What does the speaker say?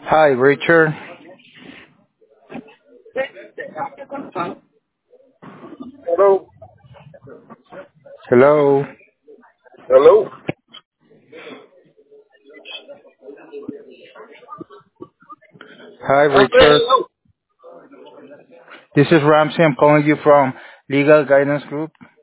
Hi, Richard. Hello. Hello. Hello. Hi, I said Richard. hello. This is Ramsey. I'm calling you from Legal Guidance Group.